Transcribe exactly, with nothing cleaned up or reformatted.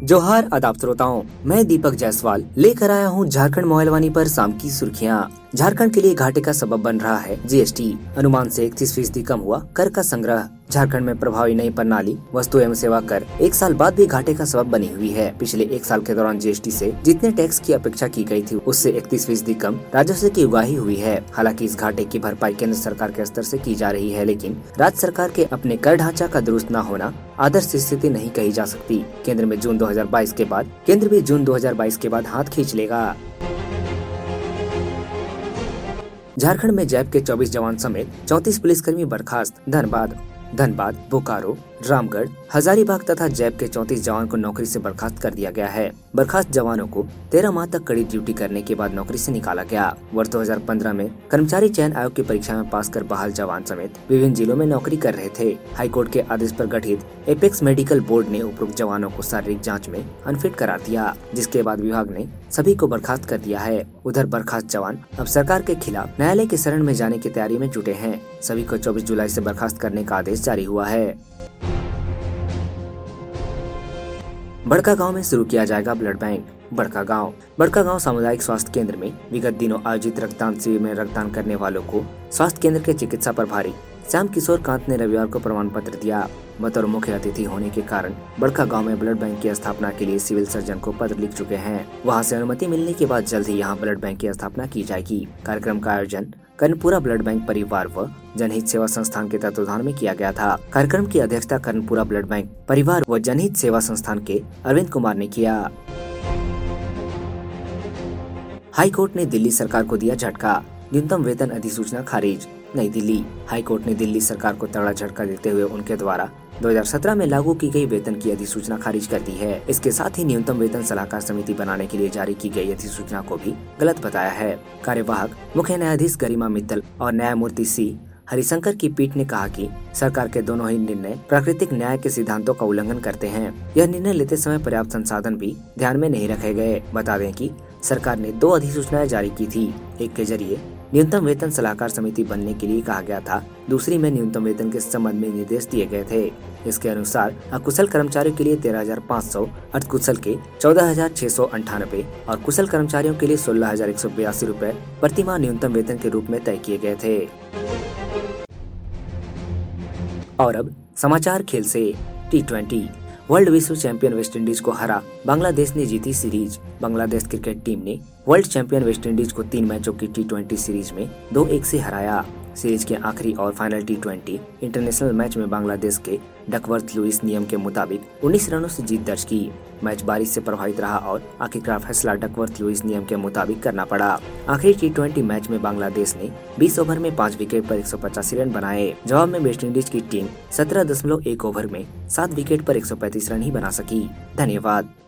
जोहार आदाब श्रोताओं, मैं दीपक जायसवाल लेकर आया हूँ झारखंड मोबाइल वाणी पर शाम की सुर्खियाँ। झारखंड के लिए घाटे का सबब बन रहा है जीएसटी। अनुमान से इकतीस फीसदी कम हुआ कर का संग्रह। झारखंड में प्रभावी नई प्रणाली वस्तु एवं सेवा कर एक साल बाद भी घाटे का सबब बनी हुई है। पिछले एक साल के दौरान जीएसटी से जितने टैक्स की अपेक्षा की गई थी उससे इकतीस फीसदी कम राजस्व की उगाही हुई है। हालांकि इस घाटे की भरपाई केंद्र सरकार के स्तर से की जा रही है, लेकिन राज्य सरकार के अपने कर ढांचा का दुरुस्त न होना आदर्श स्थिति नहीं कही जा सकती। केंद्र में जून दो हजार बाईस के बाद केंद्र भी जून दो हजार बाईस के बाद हाथ खींच लेगा। झारखंड में जैप के चौबीस जवान समेत चौंतीस पुलिसकर्मी बर्खास्त। धनबाद धनबाद बोकारो, रामगढ़, हजारीबाग तथा जैप के चौंतीस जवान को नौकरी से बर्खास्त कर दिया गया है। बर्खास्त जवानों को तेरह माह तक कड़ी ड्यूटी करने के बाद नौकरी से निकाला गया। वर्ष दो हजार पंद्रह में कर्मचारी चयन आयोग की परीक्षा में पास कर बहाल जवान समेत विभिन्न जिलों में नौकरी कर रहे थे। हाईकोर्ट के आदेश पर गठित एपेक्स मेडिकल बोर्ड ने उपरोक्त जवानों को शारीरिक जाँच में अनफिट करार दिया, जिसके बाद विभाग ने सभी को बर्खास्त कर दिया है। उधर बर्खास्त जवान अब सरकार के खिलाफ न्यायालय की शरण में जाने की तैयारी में जुटे हैं। सभी को चौबीस जुलाई से बर्खास्त करने का आदेश जारी हुआ है। बड़का गांव में शुरू किया जाएगा ब्लड बैंक। बड़का गांव बड़का गांव सामुदायिक स्वास्थ्य केंद्र में विगत दिनों आयोजित रक्तदान शिविर में रक्तदान करने वालों को स्वास्थ्य केंद्र के चिकित्सा प्रभारी श्याम किशोर कांत ने रविवार को प्रमाण पत्र दिया। बतौर मुख्य अतिथि होने के कारण बड़का गांव में ब्लड बैंक की स्थापना के लिए सिविल सर्जन को पत्र लिख चुके हैं। वहां से अनुमति मिलने के बाद जल्द ही यहां ब्लड बैंक की स्थापना की जाएगी। कार्यक्रम का आयोजन कर्णपुरा ब्लड बैंक परिवार व जनहित सेवा संस्थान के तत्वाधान में किया गया था। कार्यक्रम की अध्यक्षता कर्णपुरा ब्लड बैंक परिवार व जनहित सेवा संस्थान के अरविंद कुमार ने किया। हाई कोर्ट ने दिल्ली सरकार को दिया झटका। न्यूनतम वेतन अधिसूचना खारिज। नई दिल्ली हाई कोर्ट ने दिल्ली सरकार को तगड़ा झटका देते हुए उनके द्वारा दो हजार सत्रह में लागू की गई वेतन की अधिसूचना खारिज कर दी है। इसके साथ ही न्यूनतम वेतन सलाहकार समिति बनाने के लिए जारी की गई अधिसूचना को भी गलत बताया है। कार्यवाहक मुख्य न्यायाधीश गरिमा मित्तल और न्यायमूर्ति सी हरिशंकर की पीठ ने कहा कि सरकार के दोनों ही निर्णय प्राकृतिक न्याय के सिद्धांतों का उल्लंघन करते हैं। यह निर्णय लेते समय पर्याप्त संसाधन भी ध्यान में नहीं रखे गए। बता दें कि सरकार ने दो अधिसूचनाएं जारी की थी। एक के जरिए न्यूनतम वेतन सलाहकार समिति बनने के लिए कहा गया था, दूसरी में न्यूनतम वेतन के संबंध में निर्देश दिए गए थे। इसके अनुसार अकुशल कर्मचारियों के लिए तेरह हजार पाँच सौ, अर्धकुशल के चौदह हजार छह सौ अंठानबे और कुशल कर्मचारियों के लिए सोलह हजार एक सौ बयासी रूपए प्रति माह न्यूनतम वेतन के रूप में तय किए गए थे। और अब समाचार खेल से। टी ट्वेंटी वर्ल्ड विश्व चैंपियन वेस्टइंडीज को हरा बांग्लादेश ने जीती सीरीज। बांग्लादेश क्रिकेट टीम ने वर्ल्ड चैंपियन वेस्टइंडीज को तीन मैचों की टी ट्वेंटी सीरीज में दो एक से हराया। सीरीज के आखिरी और final T twenty international match में बांग्लादेश के डकवर्थ लुईस नियम के मुताबिक उन्नीस रनों से जीत दर्ज की। मैच बारिश से प्रभावित रहा और आखिरकार फैसला डकवर्थ लुईस नियम के मुताबिक करना पड़ा। आखिरी टी ट्वेंटी मैच में बांग्लादेश ने बीस ओवर में पाँच विकेट पर एक सौ पचासी रन बनाए। जवाब में वेस्टइंडीज की टीम सत्रह दशमलव एक ओवर में सात विकेट पर एक सौ पैंतीस रन ही बना सकी। धन्यवाद।